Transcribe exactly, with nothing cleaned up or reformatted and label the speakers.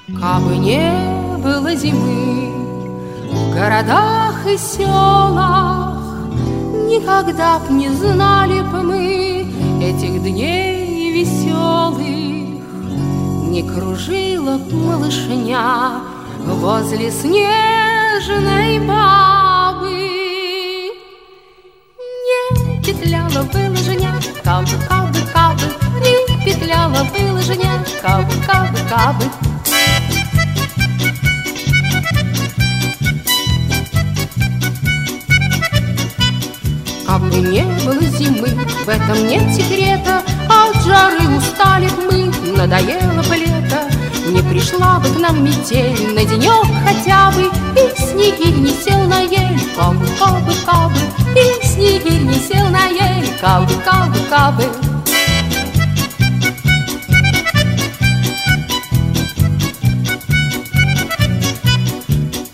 Speaker 1: Кабы не было зимы в городах и селах, никогда б не знали б мы этих дней веселых. Не кружила б малышня возле снежной бабы, не петляла бы лыжня, кабы, кабы, кабы, не петляла бы лыжня, кабы, кабы, кабы. Кабы не было зимы, в этом нет секрета, от жары устали б мы, надоело бы лето. Не пришла бы к нам метель на денек хотя бы, и снегирь не сел на ель, кабы, кабы, кабы, и снегирь не сел на ель, кабы, кабы, кабы.